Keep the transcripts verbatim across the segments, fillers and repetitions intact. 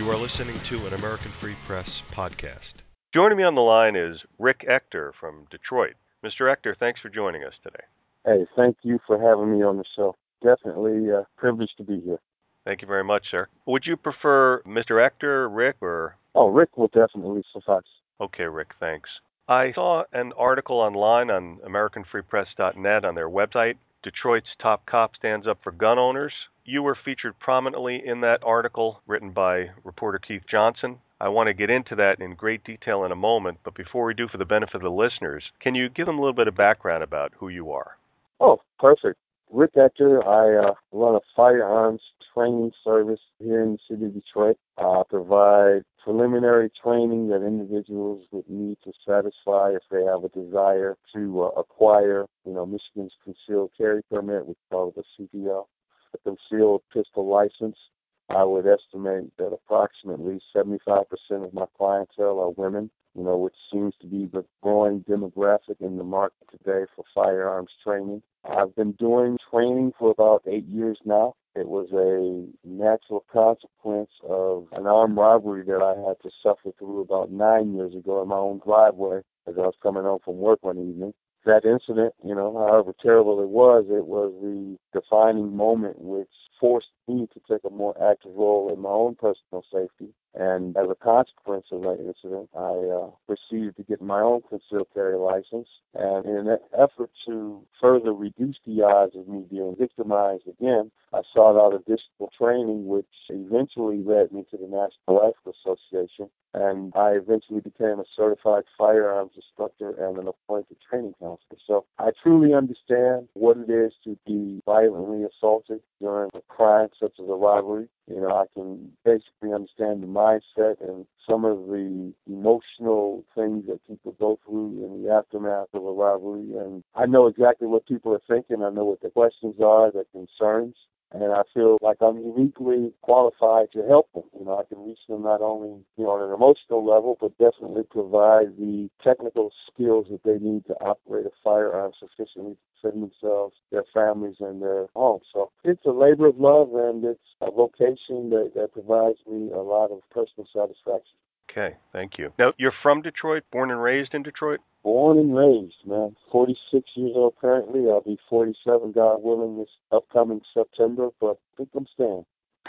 You are listening to an American Free Press podcast. Joining me on the line is Rick Ector from Detroit. Mister Ector, thanks for joining us today. Hey, thank you for having me on the show. Definitely a privilege to be here. Thank you very much, sir. Would you prefer Mister Ector, Rick, or... Oh, Rick will definitely suffice. Okay, Rick, thanks. I saw an article online on American Free Press dot net on their website. Detroit's top cop stands up for gun owners. You were featured prominently in that article written by reporter Keith Johnson. I want to get into that in great detail in a moment, but before we do, for the benefit of the listeners, can you give them a little bit of background about who you are? Oh, perfect. Rick Ector, I uh, run a firearms training service here in the city of Detroit. I provide preliminary training that individuals would need to satisfy if they have a desire to uh, acquire, you know, Michigan's concealed carry permit, we call it a C P L, a concealed pistol license. I would estimate that approximately seventy-five percent of my clientele are women, you know, which seems to be the growing demographic in the market today for firearms training. I've been doing training for about eight years now. It was a natural consequence of an armed robbery that I had to suffer through about nine years ago in my own driveway as I was coming home from work one evening. That incident, you know, however terrible it was, it was the defining moment which forced me to take a more active role in my own personal safety. And as a consequence of that incident, I uh, proceeded to get my own concealed carry license. And in an effort to further reduce the odds of me being victimized again, I sought out additional training, which eventually led me to the National Rifle Association. And I eventually became a certified firearms instructor and an appointed training counselor. So I truly understand what it is to be violently assaulted during a crime such as a robbery. You know, I can basically understand the mindset and some of the emotional things that people go through in the aftermath of a robbery. And I know exactly what people are thinking. I know what their questions are, their concerns. And I feel like I'm uniquely qualified to help them. You know, I can reach them not only, you know, on an emotional level, but definitely provide the technical skills that they need to operate a firearm sufficiently to defend themselves, their families, and their homes. So it's a labor of love, and it's a vocation that, that provides me a lot of personal satisfaction. Okay, thank you. Now, you're from Detroit, born and raised in Detroit? Born and raised, man. forty-six years old currently. I'll be forty-seven, God willing, this upcoming September, but I think I'm staying.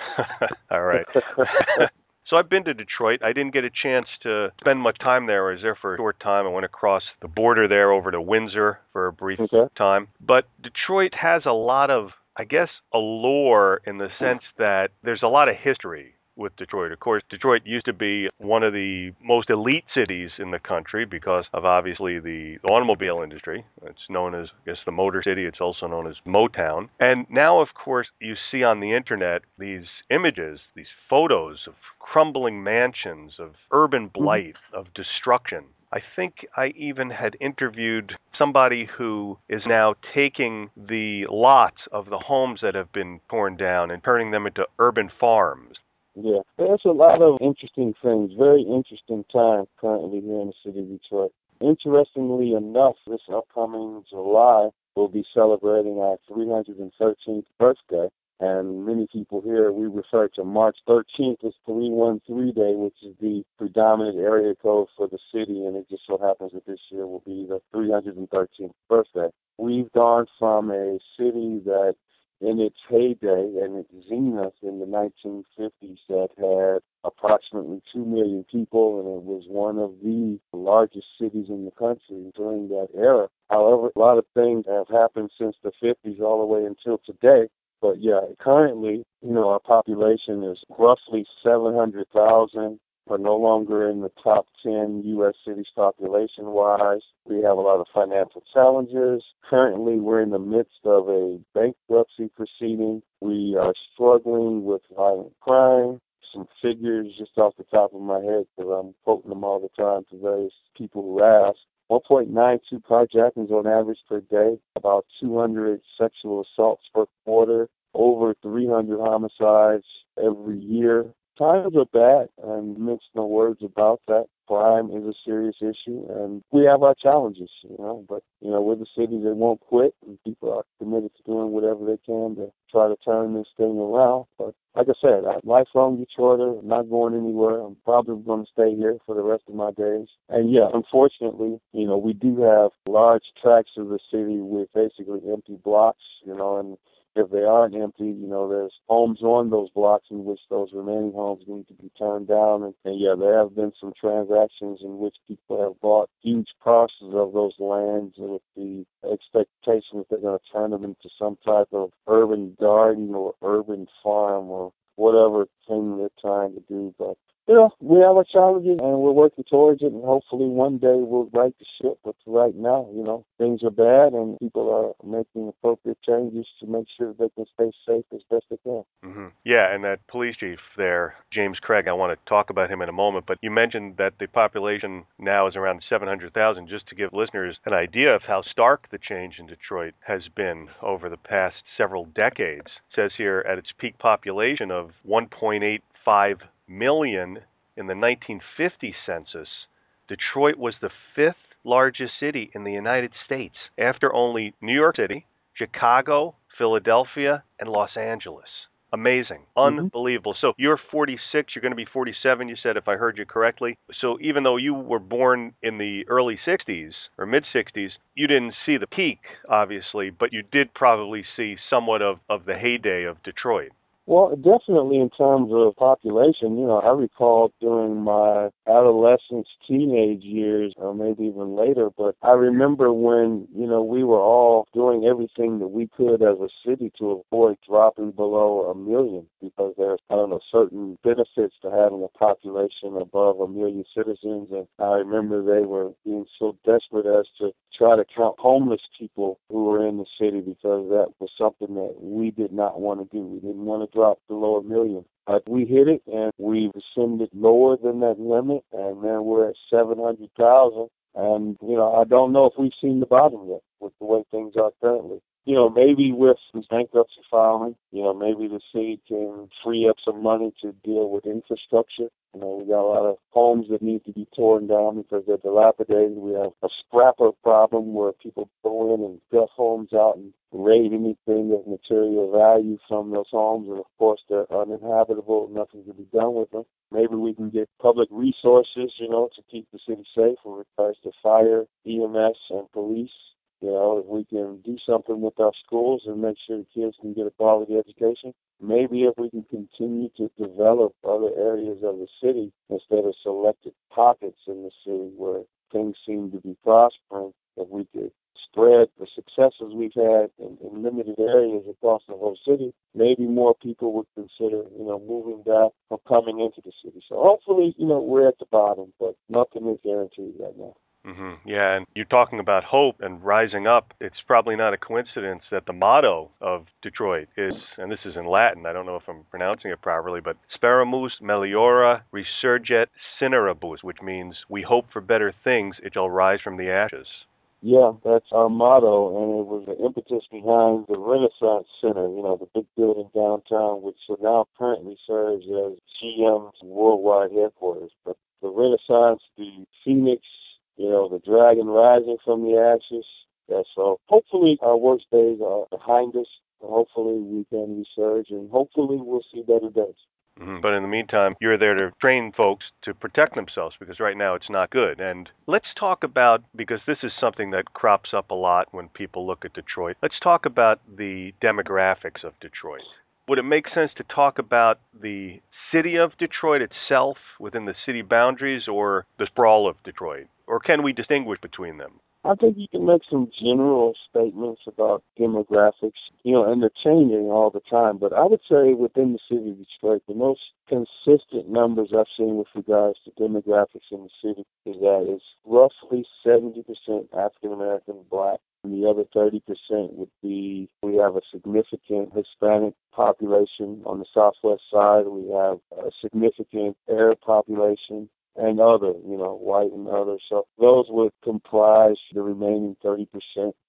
All right. So I've been to Detroit. I didn't get a chance to spend much time there. I was there for a short time. I went across the border there over to Windsor for a brief okay. time. But Detroit has a lot of, I guess, allure in the sense that there's a lot of history with Detroit. Of course, Detroit used to be one of the most elite cities in the country because of obviously the automobile industry. It's known as, I guess, the Motor City. It's also known as Motown. And now, of course, you see on the internet these images, these photos of crumbling mansions, of urban blight, mm-hmm. of destruction. I think I even had interviewed somebody who is now taking the lots of the homes that have been torn down and turning them into urban farms. Yeah, there's a lot of interesting things, very interesting time currently here in the city of Detroit. Interestingly enough, this upcoming July, we'll be celebrating our three hundred thirteenth birthday. And many people here, we refer to March thirteenth as three one three Day, which is the predominant area code for the city. And it just so happens that this year will be the three hundred thirteenth birthday. We've gone from a city that in its heyday and its zenith in the nineteen fifties that had approximately two million people, and it was one of the largest cities in the country during that era. However, a lot of things have happened since the fifties all the way until today. But yeah, currently, you know, our population is roughly seven hundred thousand. We're no longer in the top ten U S cities population-wise. We have a lot of financial challenges. Currently, we're in the midst of a bankruptcy proceeding. We are struggling with violent crime. Some figures just off the top of my head, because I'm quoting them all the time to various people who ask. one point nine two carjackings on average per day, about two hundred sexual assaults per quarter, over three hundred homicides every year. times are bad, and makes no words about that. Crime is a serious issue, and we have our challenges, you know. But, you know, we're the city that won't quit, and people are committed to doing whatever they can to try to turn this thing around. But like I said, I'm a lifelong Detroiter. I'm not going anywhere. I'm probably going to stay here for the rest of my days. And, yeah, unfortunately, you know, we do have large tracts of the city with basically empty blocks, you know, and if they aren't empty, you know, there's homes on those blocks in which those remaining homes need to be turned down. And, and yeah, there have been some transactions in which people have bought huge parcels of those lands with the expectation that they're going to turn them into some type of urban garden or urban farm or whatever thing they're trying to do. But, you know, we have our challenges and we're working towards it, and hopefully one day we'll right the ship. But right now, you know, things are bad and people are making appropriate changes to make sure that they can stay safe as best they can. Mm-hmm. Yeah, and that police chief there, James Craig, I want to talk about him in a moment, but you mentioned that the population now is around seven hundred thousand, just to give listeners an idea of how stark the change in Detroit has been over the past several decades. It says here at its peak population of one point eight five million in the nineteen fifty census, Detroit was the fifth largest city in the United States, after only New York City, Chicago, Philadelphia, and Los Angeles. Amazing. Unbelievable. Mm-hmm. So you're forty-six, you're going to be forty-seven, you said, if I heard you correctly. So even though you were born in the early sixties or mid-sixties, you didn't see the peak, obviously, but you did probably see somewhat of, of the heyday of Detroit. Well, definitely in terms of population, you know, I recall during my adolescence, teenage years, or maybe even later, but I remember when, you know, we were all doing everything that we could as a city to avoid dropping below a million, because there's, I don't know, certain benefits to having a population above a million citizens. And I remember they were being so desperate as to try to count homeless people who were in the city, because that was something that we did not want to do. We didn't want to drop below a million. But we hit it, and we descended lower than that limit, and then we're at seven hundred thousand. And, you know, I don't know if we've seen the bottom yet with the way things are currently. You know, maybe with some bankruptcy filing, you know, maybe the city can free up some money to deal with infrastructure. You know, we got a lot of homes that need to be torn down because they're dilapidated. We have a scrapper problem where people go in and gut homes out and raid anything of material value from those homes. And, of course, they're uninhabitable. Nothing can be done with them. Maybe we can get public resources, you know, to keep the city safe with regards to fire, E M S, and police. You know, if we can do something with our schools and make sure the kids can get a quality education. Maybe if we can continue to develop other areas of the city instead of selected pockets in the city where things seem to be prospering, if we could spread the successes we've had in, in limited areas across the whole city, maybe more people would consider, you know, moving back or coming into the city. So hopefully, you know, we're at the bottom, but nothing is guaranteed right now. Mm-hmm. Yeah, and you're talking about hope and rising up. It's probably not a coincidence that the motto of Detroit is, and this is in Latin, I don't know if I'm pronouncing it properly, but Speramus meliora resurget cineribus, which means we hope for better things, it shall rise from the ashes. Yeah, that's our motto, and it was the impetus behind the Renaissance Center, you know, the big building downtown, which now currently serves as G M's worldwide headquarters. But the Renaissance, the Phoenix, you know, the dragon rising from the ashes. Yeah, so hopefully our worst days are behind us. Hopefully we can resurge, and hopefully we'll see better days. Mm-hmm. But in the meantime, you're there to train folks to protect themselves, because right now it's not good. And let's talk about, because this is something that crops up a lot when people look at Detroit, let's talk about the demographics of Detroit. Would it make sense to talk about the city of Detroit itself within the city boundaries, or the sprawl of Detroit? Or can we distinguish between them? I think you can make some general statements about demographics, you know, and they're changing all the time. But I would say within the city of Detroit, the most consistent numbers I've seen with regards to demographics in the city is that it's roughly seventy percent African-American Black. And the other thirty percent would be, we have a significant Hispanic population on the southwest side. We have a significant Arab population, and other, you know, white and other. So those would comprise the remaining thirty percent.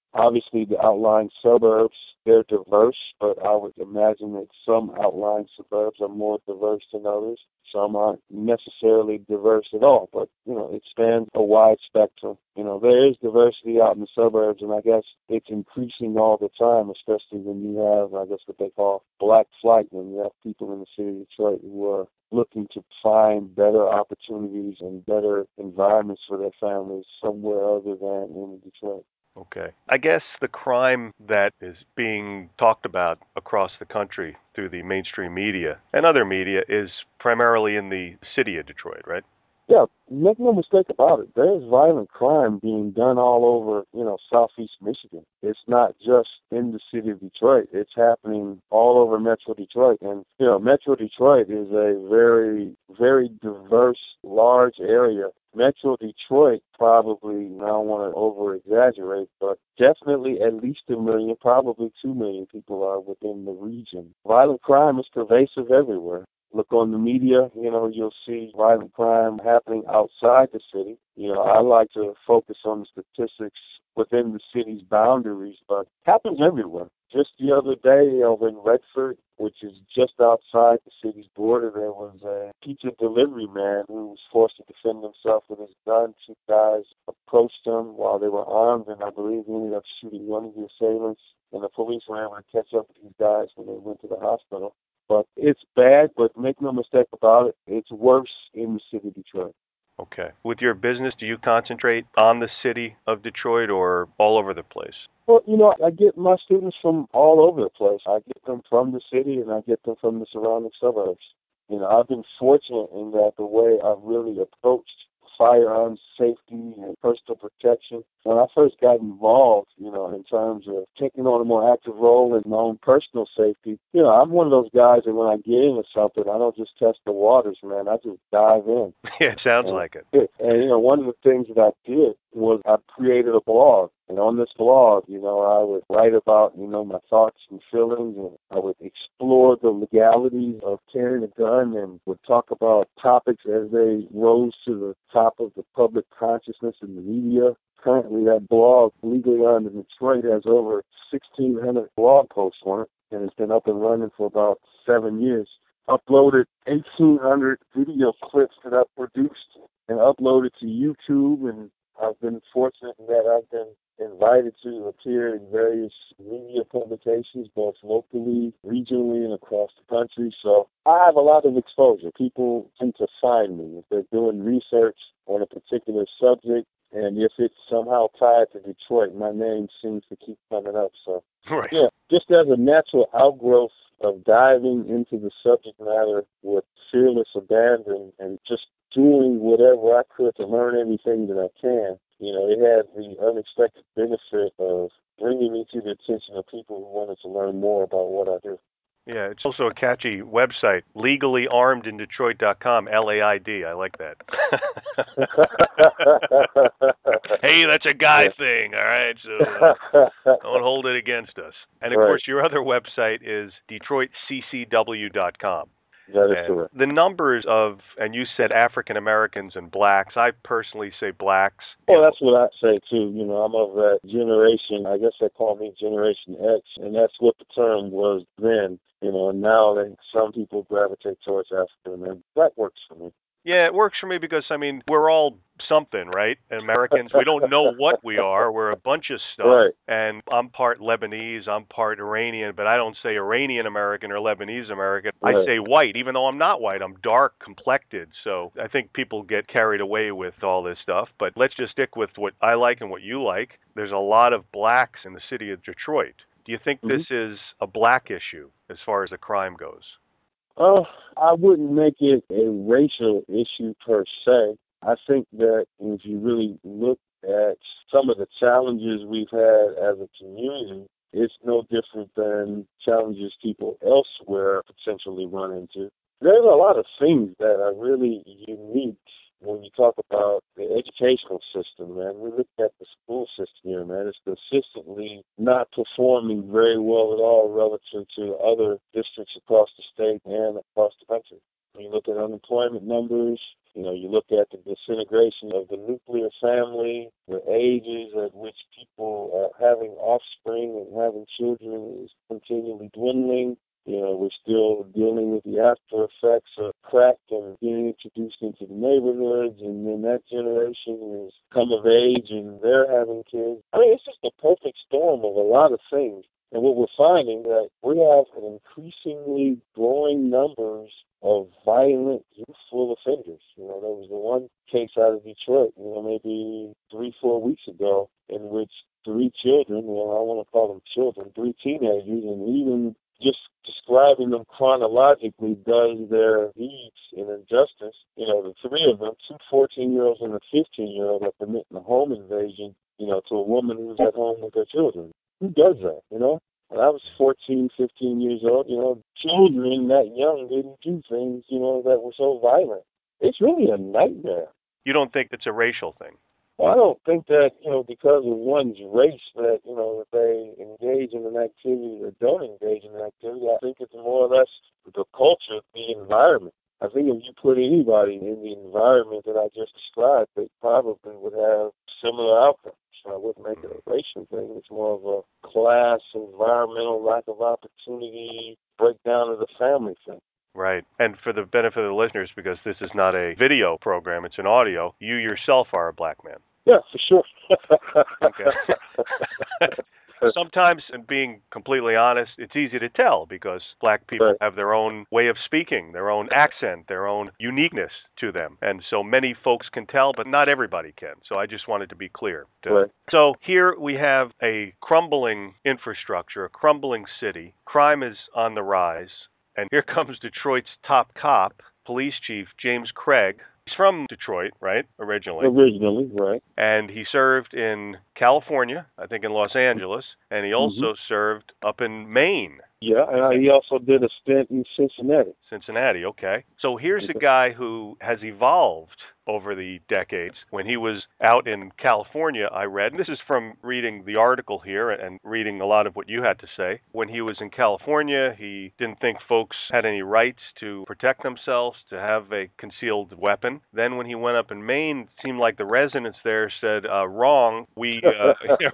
Obviously, the outlying suburbs, they're diverse, but I would imagine that some outlying suburbs are more diverse than others. Some aren't necessarily diverse at all, but, you know, it spans a wide spectrum. You know, there is diversity out in the suburbs, and I guess it's increasing all the time, especially when you have, I guess, what they call black flight, when you have people in the city of Detroit who are looking to find better opportunities and better environments for their families somewhere other than in Detroit. Okay. I guess the crime that is being talked about across the country through the mainstream media and other media is primarily in the city of Detroit, right? Yeah, make no mistake about it. There's violent crime being done all over, you know, southeast Michigan. It's not just in the city of Detroit. It's happening all over Metro Detroit. And, you know, Metro Detroit is a very, very diverse, large area. Metro Detroit probably, I don't want to over-exaggerate, but definitely at least a million, probably two million people are within the region. Violent crime is pervasive everywhere. Look on the media, you know, you'll see violent crime happening outside the city. You know, I like to focus on the statistics within the city's boundaries, but it happens everywhere. Just the other day over in Redford, which is just outside the city's border, there was a pizza delivery man who was forced to defend himself with his gun. Two guys approached him while they were armed, and I believe he ended up shooting one of the assailants, and the police were able to catch up with these guys when they went to the hospital. But it's bad, but make no mistake about it, it's worse in the city of Detroit. Okay. With your business, do you concentrate on the city of Detroit or all over the place? Well, you know, I get my students from all over the place. I get them from the city and I get them from the surrounding suburbs. You know, I've been fortunate in that the way I've really approached firearms safety and personal protection. When I first got involved, you know, in terms of taking on a more active role in my own personal safety, you know, I'm one of those guys that when I get into something, I don't just test the waters, man. I just dive in. Yeah, it sounds and, like it. And, you know, one of the things that I did was I created a blog. And on this blog, you know, I would write about, you know, my thoughts and feelings, and I would explore the legalities of carrying a gun and would talk about topics as they rose to the top of the public consciousness in the media. Currently, that blog, Legally Armed in Detroit, has over sixteen hundred blog posts on it, and it's been up and running for about seven years. Uploaded eighteen hundred video clips that I've produced and uploaded to YouTube, and I've been fortunate in that I've been invited to appear in various media publications, both locally, regionally, and across the country. So I have a lot of exposure. People tend to find me if they're doing research on a particular subject, and if it's somehow tied to Detroit, my name seems to keep coming up. So, right. yeah, just as a natural outgrowth of diving into the subject matter with fearless abandon and just doing whatever I could to learn everything that I can, you know, it had the unexpected benefit of bringing me to the attention of people who wanted to learn more about what I do. Yeah, it's also a catchy website, legally armed in detroit dot com, L A I D. I like that. Hey, that's a guy yeah. thing, all right? So uh, don't hold it against us. And, of right. course, your other website is detroit c c w dot com. That is correct. The numbers of, and you said African Americans and blacks. I personally say blacks. Well, that's what I say too. You know, I'm of that generation. I guess they call me Generation X, and that's what the term was then. You know, and now they, some people gravitate towards African Americans. That works for me. Yeah, it works for me because, I mean, we're all something, right? Americans, we don't know what we are. We're a bunch of stuff. Right. And I'm part Lebanese, I'm part Iranian, but I don't say Iranian American or Lebanese American. Right. I say white, even though I'm not white. I'm dark complected. So I think people get carried away with all this stuff. But let's just stick with what I like and what you like. There's a lot of blacks in the city of Detroit. Do you think mm-hmm. this is a black issue as far as the crime goes? Uh, I wouldn't make it a racial issue per se. I think that if you really look at some of the challenges we've had as a community, it's no different than challenges people elsewhere potentially run into. There's a lot of things that are really unique when you talk about the educational system, man. We look at the school system here, man. It's consistently not performing very well at all relative to other districts across the state and across the country. You look at unemployment numbers, you know, you look at the disintegration of the nuclear family, the ages at which people are having offspring and having children is continually dwindling. You know, we're still dealing with the after effects of crack and being introduced into the neighborhoods, and then that generation has come of age and they're having kids. I mean, it's just a perfect storm of a lot of things. And what we're finding that we have an increasingly growing numbers of violent, youthful offenders. You know, there was the one case out of Detroit, you know, maybe three, four weeks ago, in which three children, well, I want to call them children, three teenagers, and even just describing them chronologically does their deeds in injustice. You know, the three of them, two fourteen-year-olds and a fifteen-year-old, are committing a home invasion, you know, to a woman who's at home with her children. Who does that, you know? When I was fourteen, fifteen years old, you know, children that young didn't do things, you know, that were so violent. It's really a nightmare. You don't think it's a racial thing? Well, I don't think that, you know, because of one's race that, you know, that they engage in an activity or don't engage in an activity. I think it's more or less the culture, the environment. I think if you put anybody in the environment that I just described, they probably would have similar outcomes. So I wouldn't make it a racial thing. It's more of a class, environmental, lack of opportunity, breakdown of the family thing. Right. And for the benefit of the listeners, because this is not a video program, it's an audio, you yourself are a black man. Yeah, for sure. Okay. Sometimes, and being completely honest, it's easy to tell because black people right. have their own way of speaking, their own accent, their own uniqueness to them. And so many folks can tell, but not everybody can. So I just wanted to be clear. Right. So here we have a crumbling infrastructure, a crumbling city. Crime is on the rise. And here comes Detroit's top cop, police chief James Craig. He's from Detroit, right, originally? Originally, right. And he served in California, I think in Los Angeles, and he also mm-hmm. served up in Maine. Yeah, and he also did a stint in Cincinnati. Cincinnati, okay. So here's a guy who has evolved over the decades. When he was out in California, I read, and this is from reading the article here and reading a lot of what you had to say. When he was in California, he didn't think folks had any rights to protect themselves, to have a concealed weapon. Then when he went up in Maine, it seemed like the residents there said, uh, wrong, we uh,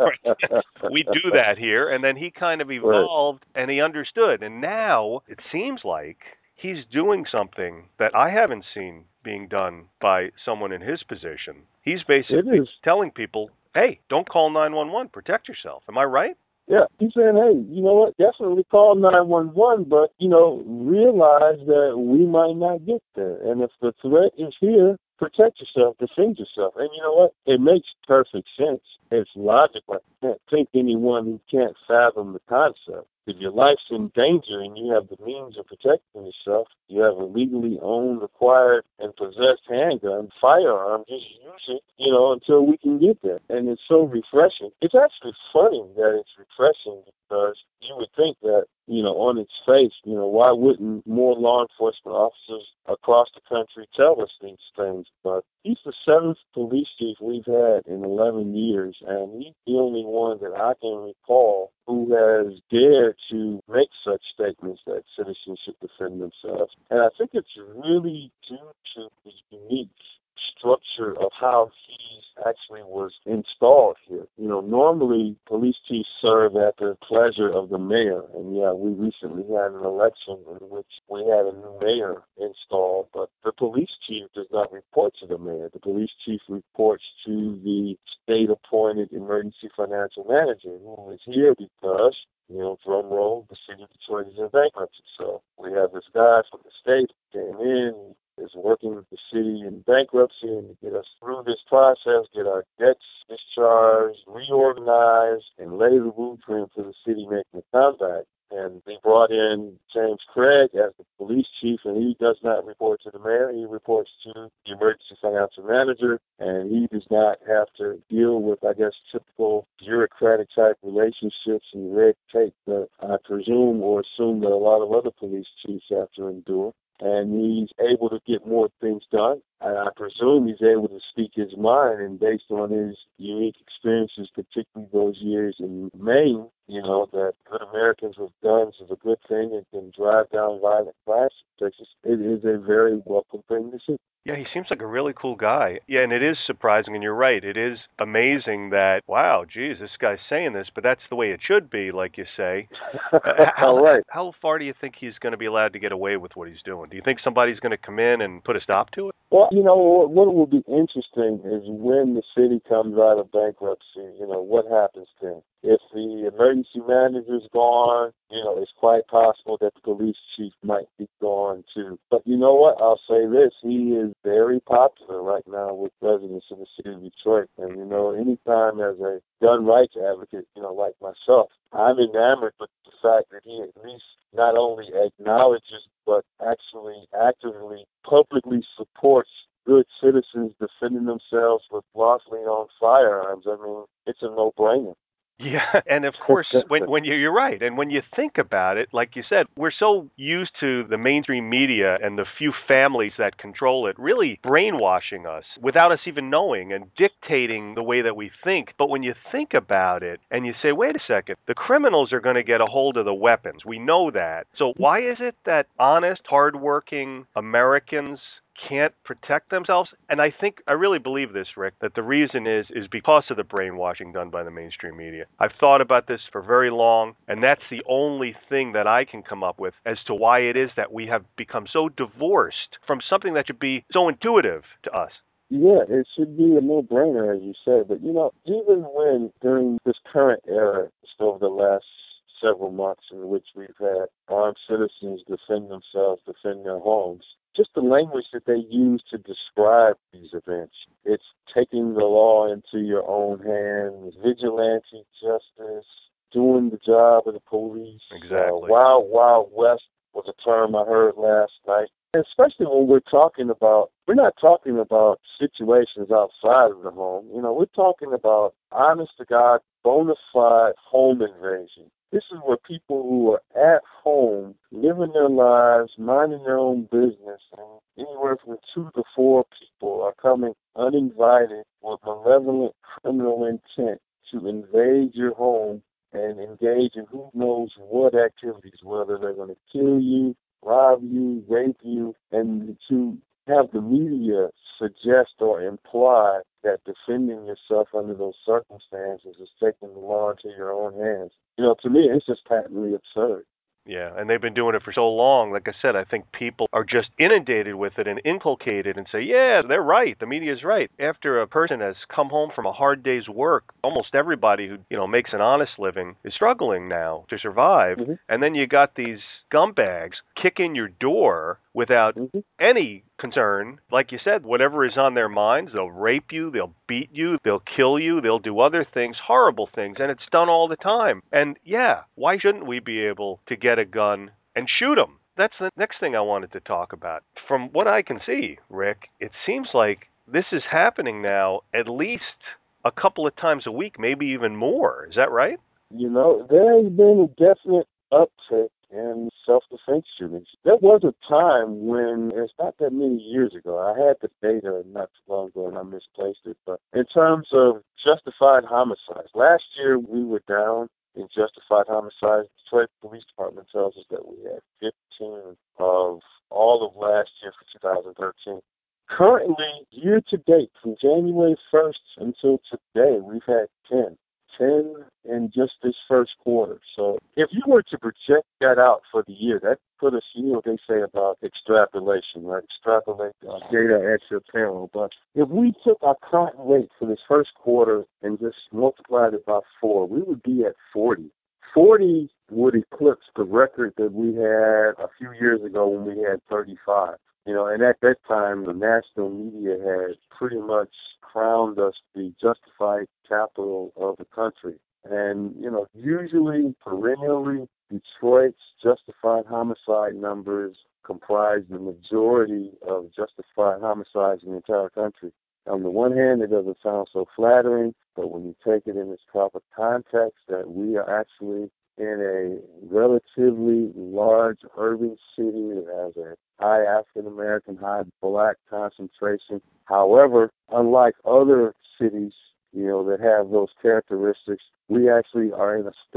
we do that here. And then he kind of evolved, right. and he understood. And now it seems like he's doing something that I haven't seen being done by someone in his position. He's basically telling people, hey, don't call nine one one, protect yourself. Am I right? Yeah, he's saying, hey, you know what, definitely call nine one one, but, you know, realize that we might not get there. And if the threat is here, protect yourself, defend yourself. And you know what? It makes perfect sense. It's logical. I can't think anyone who can't fathom the concept. If your life's in danger and you have the means of protecting yourself, you have a legally owned, acquired, and possessed handgun, firearm, just use it, you know, until we can get there. And it's so refreshing. It's actually funny that it's refreshing because you would think that, you know, on its face, you know, why wouldn't more law enforcement officers across the country tell us these things? But he's the seventh police chief we've had in eleven years, and he's the only one that I can recall who has dared to make such statements that citizens should defend themselves. And I think it's really due to the unique structure of how he actually was installed here. You know, normally police chiefs serve at the pleasure of the mayor. And yeah, we recently had an election in which we had a new mayor installed, but the police chief does not report to the mayor. The police chief reports to the state-appointed emergency financial manager, who is here because, you know, drum roll, the city of Detroit is in bankruptcy. So we have this guy from the state who came in, is working with the city in bankruptcy and to get us through this process, get our debts discharged, reorganized, and lay the blueprint for the city making a comeback. And they brought in James Craig as the police chief, and he does not report to the mayor. He reports to the emergency financial manager, and he does not have to deal with, I guess, typical bureaucratic-type relationships and red tape that I presume or assume that a lot of other police chiefs have to endure. And he's able to get more things done. And I presume he's able to speak his mind, and based on his unique experiences, particularly those years in Maine, you know, that good Americans with guns is a good thing and can drive down violent crime in Texas, it is a very welcome thing to see. Yeah, he seems like a really cool guy. Yeah, and it is surprising, and you're right. It is amazing that, wow, geez, this guy's saying this, but that's the way it should be, like you say. Uh, how, right. how far do you think he's going to be allowed to get away with what he's doing? Do you think somebody's going to come in and put a stop to it? Well, you know, what will be interesting is when the city comes out of bankruptcy, you know, what happens then? If the emergency manager's gone, you know, it's quite possible that the police chief might be gone too. But you know what? I'll say this. He is very popular right now with residents of the city of Detroit. And, you know, anytime as a gun rights advocate, you know, like myself, I'm enamored with the fact that he at least not only acknowledges but actually actively, publicly supports good citizens defending themselves with lawfully owned firearms. I mean, it's a no-brainer. Yeah, and of course, when when you, you're right, and when you think about it, like you said, we're so used to the mainstream media and the few families that control it really brainwashing us without us even knowing and dictating the way that we think. But when you think about it and you say, wait a second, the criminals are going to get a hold of the weapons. We know that. So why is it that honest, hardworking Americans can't protect themselves? And I think, I really believe this, Rick, that the reason is is because of the brainwashing done by the mainstream media. I've thought about this for very long, and that's the only thing that I can come up with as to why it is that we have become so divorced from something that should be so intuitive to us. Yeah, it should be a no-brainer, as you said. But, you know, even when during this current era, just over the last several months in which we've had armed citizens defend themselves, defend their homes, just the language that they use to describe these events. It's taking the law into your own hands, vigilante justice, doing the job of the police. Exactly. Uh, Wild, Wild West was a term I heard last night. Especially when we're talking about, we're not talking about situations outside of the home. You know, we're talking about honest to God, bona fide home invasion. This is where people who are at home, living their lives, minding their own business, and anywhere from two to four people are coming uninvited with malevolent criminal intent to invade your home and engage in who knows what activities, whether they're going to kill you, rob you, rape you, and to have the media suggest or imply that defending yourself under those circumstances is taking the law into your own hands. You know, to me, it's just patently absurd. Yeah, and they've been doing it for so long. Like I said, I think people are just inundated with it and inculcated and say, yeah, they're right. The media's right. After a person has come home from a hard day's work, almost everybody who, you know, makes an honest living is struggling now to survive. Mm-hmm. And then you got these scumbags kick in your door without mm-hmm. any concern. Like you said, whatever is on their minds, they'll rape you, they'll beat you, they'll kill you, they'll do other things, horrible things, and it's done all the time. And yeah, why shouldn't we be able to get a gun and shoot them? That's the next thing I wanted to talk about. From what I can see, Rick, it seems like this is happening now at least a couple of times a week, maybe even more. Is that right? You know, there has been a definite uptick in self-defense shootings. There was a time when, it's not that many years ago, I had the data not too long ago and I misplaced it, but in terms of justified homicides, last year we were down in justified homicides. The Detroit Police Department tells us that we had fifteen of all of last year for two thousand thirteen. Currently, year to date, from January first until today, we've had ten. ten in just this first quarter. So if you were to project that out for the year, that put us, you know what they say about extrapolation, right? Extrapolate uh, data at your peril. But if we took our current rate for this first quarter and just multiplied it by four, we would be at forty. forty would eclipse the record that we had a few years ago when we had thirty-five. You know, and at that time, the national media had pretty much crowned us the justified capital of the country. And, you know, usually, perennially, Detroit's justified homicide numbers comprise the majority of justified homicides in the entire country. On the one hand, it doesn't sound so flattering, but when you take it in its proper context, that we are actually in a relatively large urban city that has a high African-American, high black concentration. However, unlike other cities, you know, that have those characteristics, we actually are in a state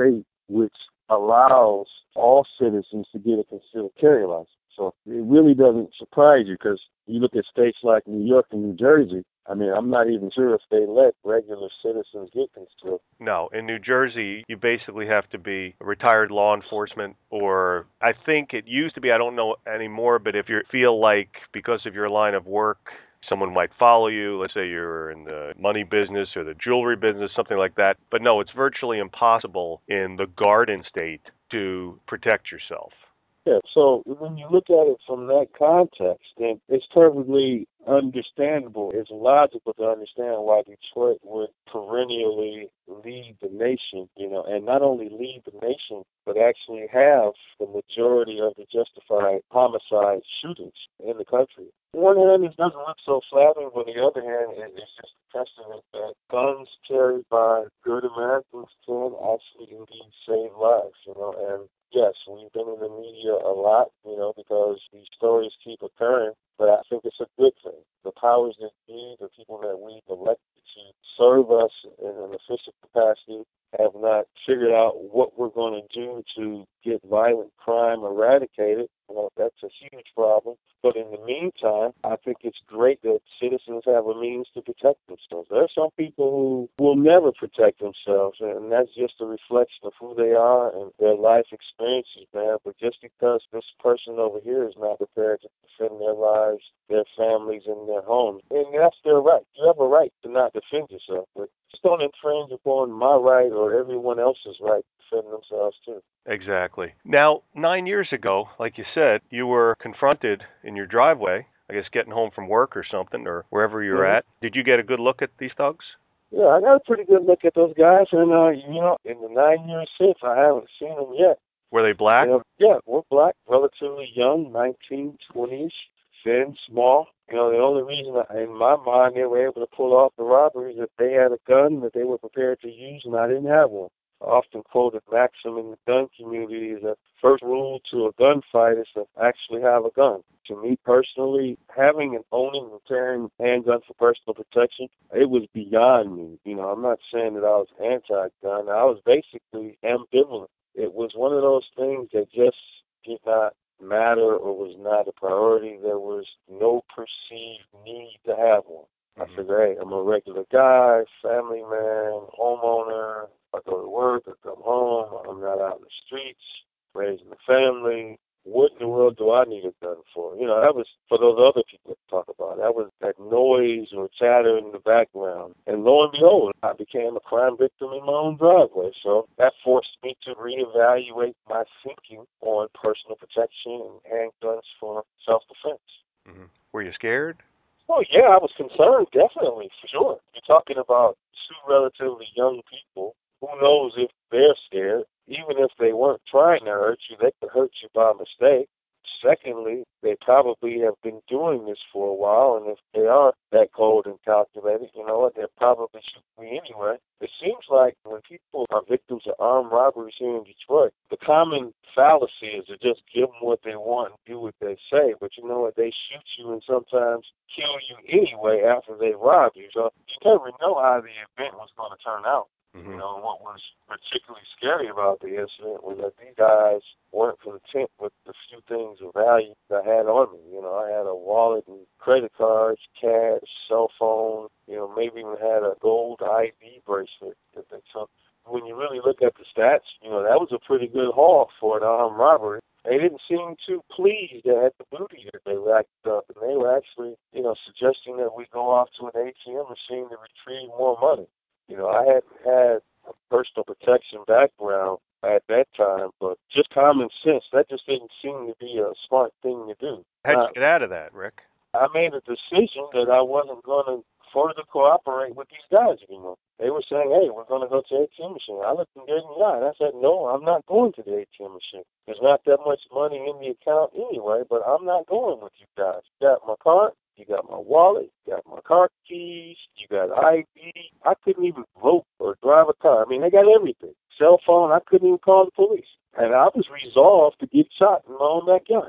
which allows all citizens to get a concealed carry license. So it really doesn't surprise you because you look at states like New York and New Jersey. I mean, I'm not even sure if they let regular citizens get concealed. No, in New Jersey, you basically have to be retired law enforcement, or I think it used to be, I don't know anymore, but if you feel like because of your line of work, someone might follow you, let's say you're in the money business or the jewelry business, something like that. But no, it's virtually impossible in the Garden State to protect yourself. Yeah, so when you look at it from that context, then it's perfectly understandable. It's logical to understand why Detroit would perennially lead the nation, you know, and not only lead the nation, but actually have the majority of the justified homicide shootings in the country. On one hand, it doesn't look so flattering, but on the other hand, it's just a precedent that guns carried by good Americans can actually indeed save lives, you know, and yes, we've been in the media a lot, you know, because these stories keep occurring, but I think it's a good thing. The powers that be, the people that we've elected to serve us in an official capacity, have not figured out what we're going to do to get violent crime eradicated. You know, that's a huge problem. But in the meantime, I think it's great that citizens have a means to protect themselves. There are some people who will never protect themselves, and that's just a reflection of who they are and their life experiences, man. But just because this person over here is not prepared to defend their lives, their families, and their homes, and that's their right. You have a right to not defend yourself, but just don't infringe upon my right or everyone else's right to defend themselves, too. Exactly. Now, nine years ago, like you said, you were confronted in your driveway, I guess getting home from work or something, or wherever you were Mm-hmm. at. Did you get a good look at these thugs? Yeah, I got a pretty good look at those guys, and, uh, you know, in the nine years since, I haven't seen them yet. Were they black? You know, yeah, we're black, relatively young, nineteen, twenty-ish, thin, small. You know, the only reason, I, in my mind, they were able to pull off the robbery is that they had a gun that they were prepared to use, and I didn't have one. I often quoted maxim in the gun community is that first rule to a gunfight is to actually have a gun. To me personally, having and owning and carrying a handgun for personal protection, it was beyond me. You know, I'm not saying that I was anti-gun. I was basically ambivalent. It was one of those things that just did not matter or was not a priority. There was no perceived need to have one. Mm-hmm. I figured, hey, I'm a regular guy, family man, homeowner. I go to work, I come home, I'm not out in the streets, raising a family. What in the world do I need a gun for? You know, that was for those other people to talk about. That was that noise or chatter in the background. And lo and behold, I became a crime victim in my own driveway. So that forced me to reevaluate my thinking on personal protection and handguns for self-defense. Mm-hmm. Were you scared? Oh, yeah, I was concerned, definitely, for sure. You're talking about two relatively young people. Who knows if they're scared? Even if they weren't trying to hurt you, they could hurt you by mistake. Secondly, they probably have been doing this for a while, and if they are that cold and calculated, you know what, they'll probably shoot me anyway. It seems like when people are victims of armed robberies here in Detroit, the common fallacy is to just give them what they want and do what they say. But you know what, they shoot you and sometimes kill you anyway after they rob you. So you never know how the event was going to turn out. Mm-hmm. You know, what was particularly scary about the incident was that these guys weren't content with the few things of value that I had on me. You know, I had a wallet and credit cards, cash, cell phone, you know, maybe even had a gold I D bracelet that they took. When you really look at the stats, you know, that was a pretty good haul for an armed robbery. They didn't seem too pleased at the booty that they racked up, and they were actually, you know, suggesting that we go off to an A T M machine to retrieve more money. You know, I hadn't had a personal protection background at that time, but just common sense, that just didn't seem to be a smart thing to do. How'd you get out of that, Rick? I made a decision that I wasn't going to further cooperate with these guys anymore. They were saying, hey, we're going to go to the A T M machine. I looked them dead in the eye, and I said, no, I'm not going to the A T M machine. There's not that much money in the account anyway, but I'm not going with you guys. You got my card, you got my wallet, you got my car keys, you got I D. I couldn't even vote or drive a car. I mean, they got everything. Cell phone, I couldn't even call the police. And I was resolved to get shot in my own backyard.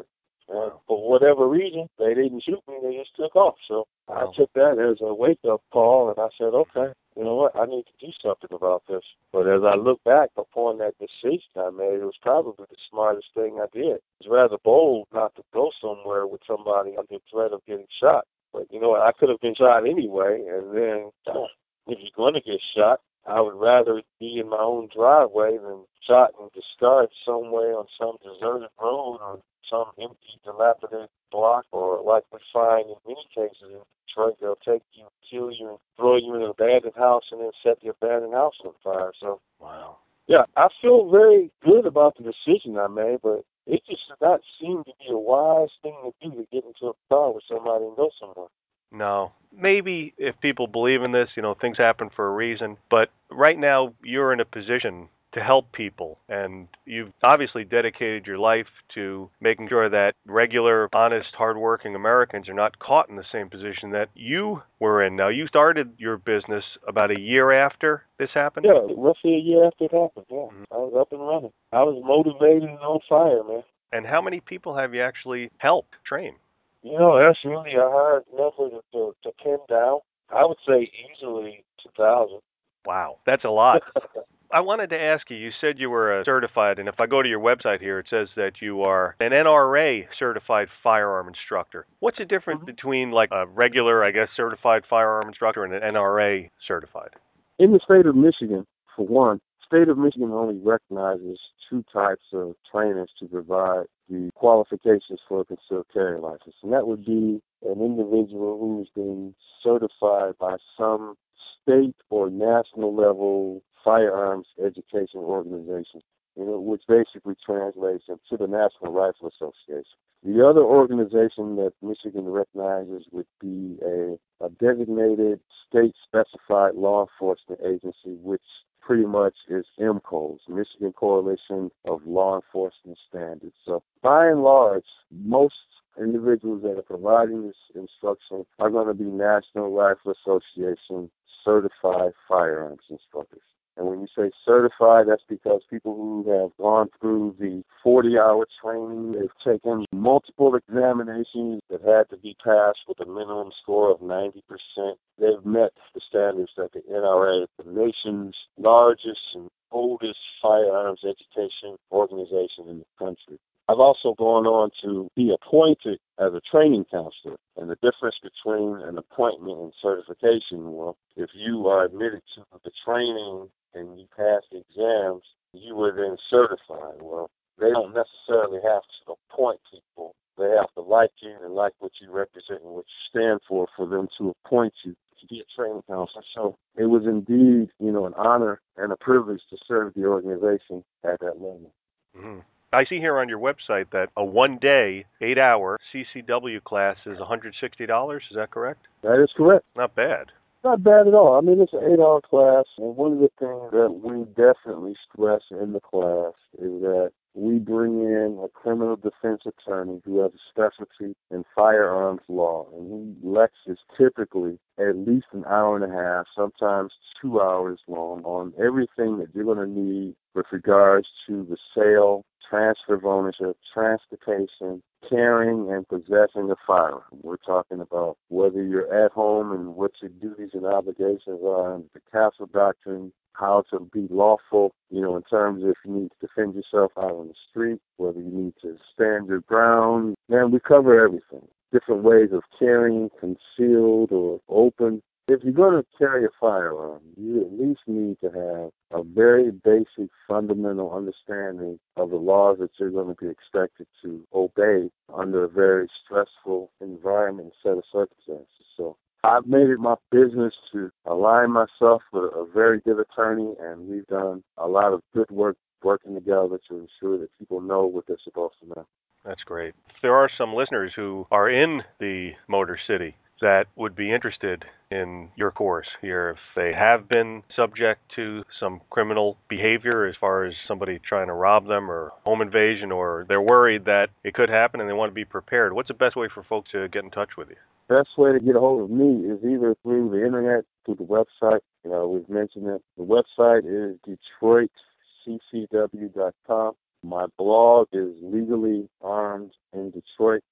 And for whatever reason, they didn't shoot me. They just took off. So Wow. I took that as a wake-up call, and I said, okay, you know what? I need to do something about this. But as I look back upon that decision I made, it was probably the smartest thing I did. It was rather bold not to go somewhere with somebody under threat of getting shot. But you know what? I could have been shot anyway, and then if you're going to get shot, I would rather be in my own driveway than shot and discarded somewhere on some deserted road or some empty, dilapidated block, or like we find in many cases in Detroit, they'll take you, kill you, and throw you in an abandoned house and then set the abandoned house on fire. So, Wow. yeah, I feel very good about the decision I made, but it just did not seem to be a wise thing to do to get into a car with somebody and go somewhere. No. Maybe if people believe in this, you know, things happen for a reason. But right now, you're in a position to help people, and you've obviously dedicated your life to making sure that regular, honest, hardworking Americans are not caught in the same position that you were in. Now, you started your business about a year after this happened? Yeah, roughly a year after it happened, yeah. Mm-hmm. I was up and running. I was motivated and on fire, man. And how many people have you actually helped train? You know, that's really a hard number to, to, to pin down. I would say easily two thousand. Wow, that's a lot. I wanted to ask you, you said you were a certified, and if I go to your website here, it says that you are an N R A certified firearm instructor. What's the difference mm-hmm. between like a regular, I guess, certified firearm instructor and an N R A certified? In the state of Michigan, for one, the state of Michigan only recognizes two types of trainers to provide the qualifications for a concealed carry license, and that would be an individual who's been certified by some state or national level firearms education organization, you know, which basically translates into the National Rifle Association. The other organization that Michigan recognizes would be a, a designated state-specified law enforcement agency, which pretty much is M C O S, Michigan Coalition of Law Enforcement Standards. So by and large, most individuals that are providing this instruction are going to be National Rifle Association certified firearms instructors. And when you say certified, that's because people who have gone through the forty-hour training, they've taken multiple examinations that had to be passed with a minimum score of ninety percent. They've met the standards that the N R A, the nation's largest and oldest firearms education organization in the country. I've also gone on to be appointed as a training counselor. And the difference between an appointment and certification, well, if you are admitted to the training and you pass the exams, you were then certified. Well, they don't necessarily have to appoint people. They have to like you and like what you represent and what you stand for for them to appoint you to be a training counselor. So it was indeed, you know, an honor and a privilege to serve the organization at that level. Mm-hmm. I see here on your website that a one-day, eight-hour C C W class is one hundred sixty dollars. Is that correct? That is correct. Not bad. Not bad at all. I mean, it's an eight-hour class, and one of the things that we definitely stress in the class is that we bring in a criminal defense attorney who has a specialty in firearms law, and he lectures typically at least an hour and a half, sometimes two hours long, on everything that you're going to need with regards to the sale, transfer of ownership, transportation, carrying and possessing a firearm. We're talking about whether you're at home and what your duties and obligations are under the Castle Doctrine, how to be lawful, you know, in terms of if you need to defend yourself out on the street, whether you need to stand your ground. Man, we cover everything. Different ways of carrying, concealed or open. If you're going to carry a firearm, you at least need to have a very basic, fundamental understanding of the laws that you're going to be expected to obey under a very stressful environment and set of circumstances. So I've made it my business to align myself with a very good attorney, and we've done a lot of good work working together to ensure that people know what they're supposed to know. That's great. There are some listeners who are in the Motor City that would be interested in your course here if they have been subject to some criminal behavior as far as somebody trying to rob them or home invasion, or they're worried that it could happen and they want to be prepared. What's the best way for folks to get in touch with you? Best way to get a hold of me is either through the internet, through the website. You know, we've mentioned it. The website is Detroit C C W dot com. My blog is Legally Armed in Detroit.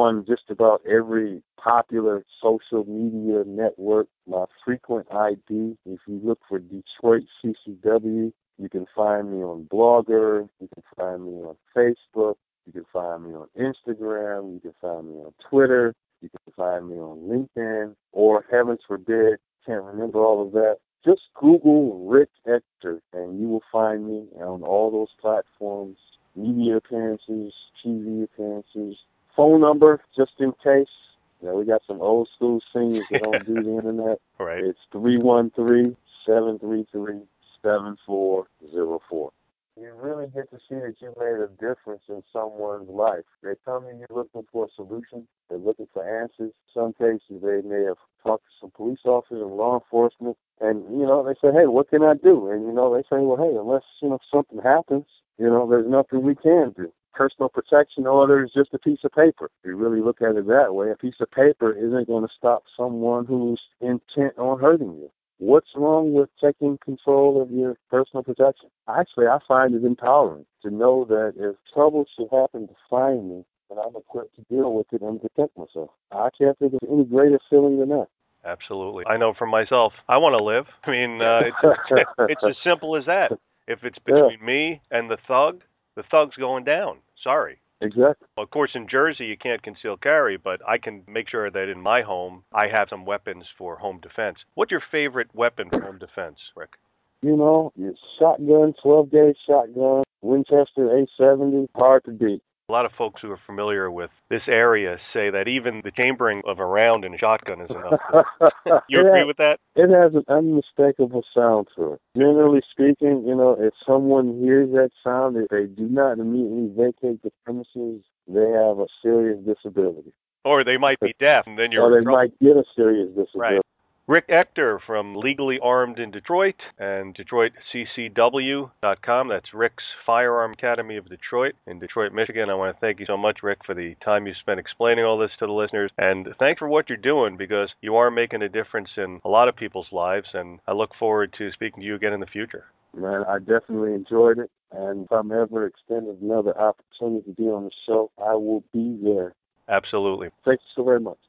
on just about every popular social media network. My frequent I D, if you look for Detroit C C W, you can find me on Blogger, you can find me on Facebook, you can find me on Instagram, you can find me on Twitter, you can find me on LinkedIn, or heavens forbid, can't remember all of that. Just Google Rick Ector, and you will find me on all those platforms, media appearances, T V appearances. Phone number, just in case. You know, we got some old school seniors that don't do the internet. Right. It's three one three, seven three three, seven four zero four. You really get to see that you made a difference in someone's life. They come to you looking for a solution. They're looking for answers. In some cases, they may have talked to some police officers and law enforcement, and, you know, they say, hey, what can I do? And, you know, they say, well, hey, unless, you know, something happens, you know, there's nothing we can do. Personal protection order is just a piece of paper. If you really look at it that way, a piece of paper isn't going to stop someone who's intent on hurting you. What's wrong with taking control of your personal protection? Actually, I find it empowering to know that if trouble should happen to find me, then I'm equipped to deal with it and protect myself. I can't think of any greater feeling than that. Absolutely. I know for myself, I want to live. I mean, uh, it's, it's as simple as that. If it's between yeah. me and the thug, the thug's going down. Sorry. Exactly. Of course, in Jersey, you can't conceal carry, but I can make sure that in my home, I have some weapons for home defense. What's your favorite weapon for home defense, Rick? You know, your shotgun, twelve gauge shotgun, Winchester A seventy, hard to beat. A lot of folks who are familiar with this area say that even the chambering of a round in a shotgun is enough. You agree has, with that? It has an unmistakable sound to it. Generally speaking, you know, if someone hears that sound, if they do not immediately vacate the premises, they have a serious disability. Or they might be deaf, and then you're Or in they trouble. might get a serious disability. Right. Rick Ector from Legally Armed in Detroit and Detroit C C W dot com. That's Rick's Firearm Academy of Detroit in Detroit, Michigan. I want to thank you so much, Rick, for the time you spent explaining all this to the listeners. And thanks for what you're doing, because you are making a difference in a lot of people's lives. And I look forward to speaking to you again in the future. Man, I definitely enjoyed it. And if I'm ever extended another opportunity to be on the show, I will be there. Absolutely. Thank you so very much.